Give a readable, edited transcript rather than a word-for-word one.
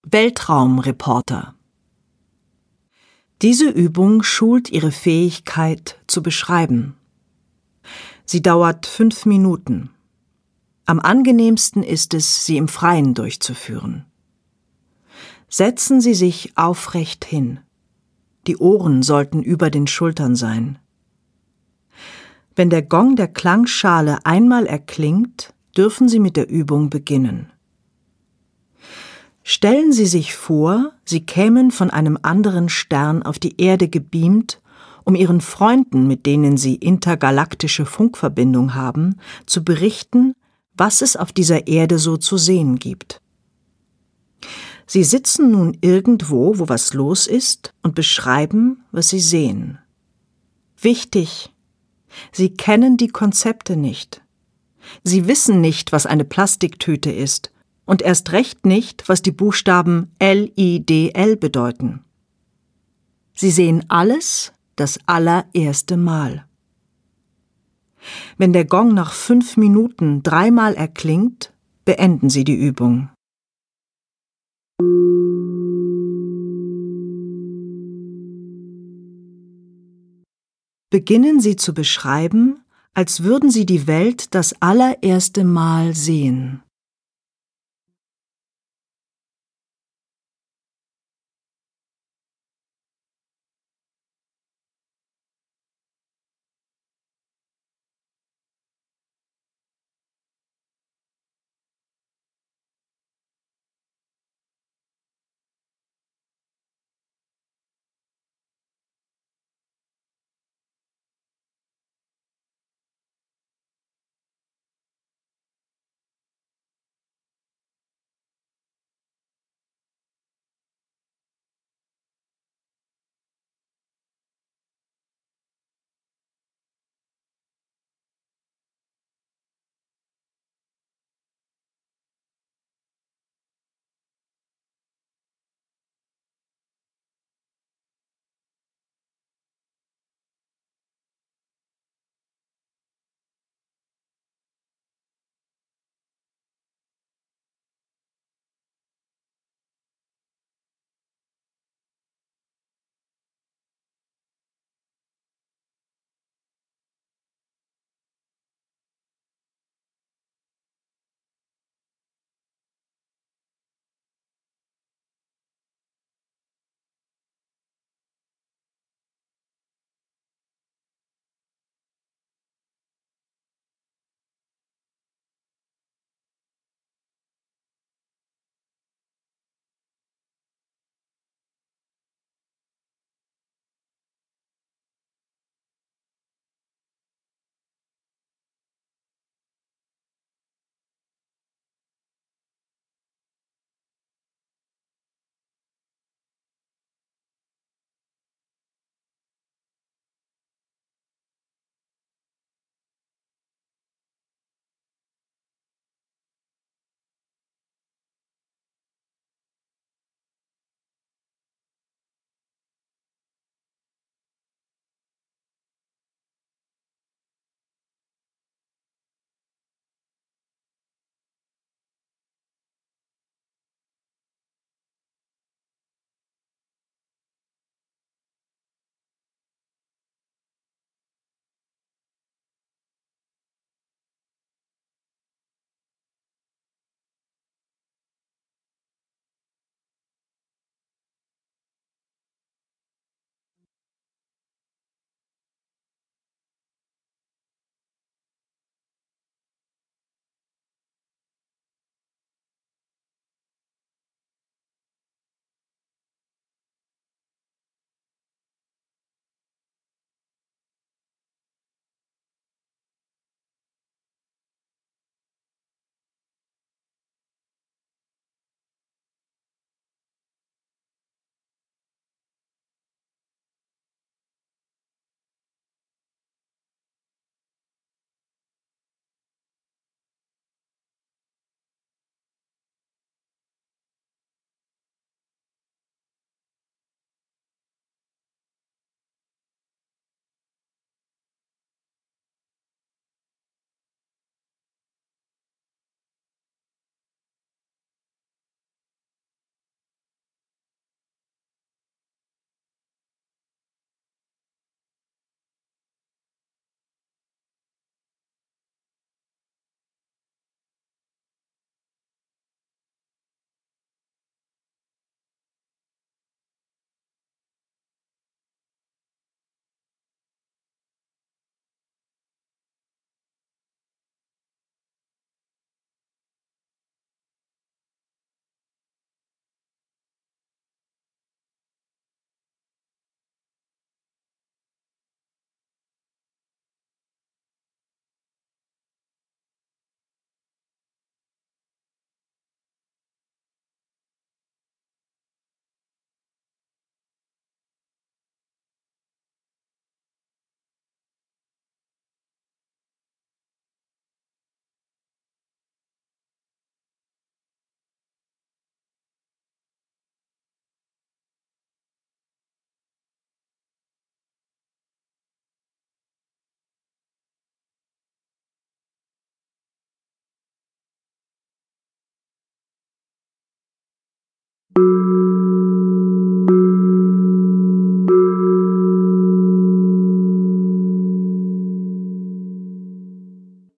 Weltraumreporter. Diese Übung schult Ihre Fähigkeit zu beschreiben. Sie dauert 5 Minuten. Am angenehmsten ist es, sie im Freien durchzuführen. Setzen Sie sich aufrecht hin. Die Ohren sollten über den Schultern sein. Wenn der Gong der Klangschale einmal erklingt, dürfen Sie mit der Übung beginnen. Stellen Sie sich vor, Sie kämen von einem anderen Stern auf die Erde gebeamt, um Ihren Freunden, mit denen Sie intergalaktische Funkverbindung haben, zu berichten, was es auf dieser Erde so zu sehen gibt. Sie sitzen nun irgendwo, wo was los ist, und beschreiben, was Sie sehen. Wichtig: Sie kennen die Konzepte nicht. Sie wissen nicht, was eine Plastiktüte ist und erst recht nicht, was die Buchstaben LIDL bedeuten. Sie sehen alles das allererste Mal. Wenn der Gong nach 5 Minuten 3-mal erklingt, beenden Sie die Übung. Beginnen Sie zu beschreiben, als würden Sie die Welt das allererste Mal sehen.